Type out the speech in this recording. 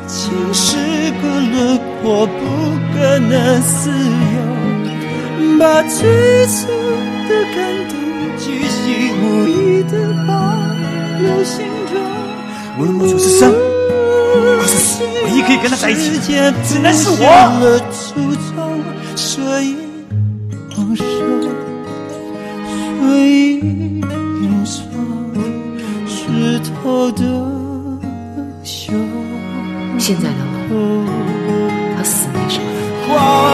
情是个轮廓，不可能自由，把最初的感动巨细无遗地保留心中。 我就是生，唯一可以跟他在一起的只能是我。 所以放手，所以云霜湿透的袖。 现在的我和死没什么分别。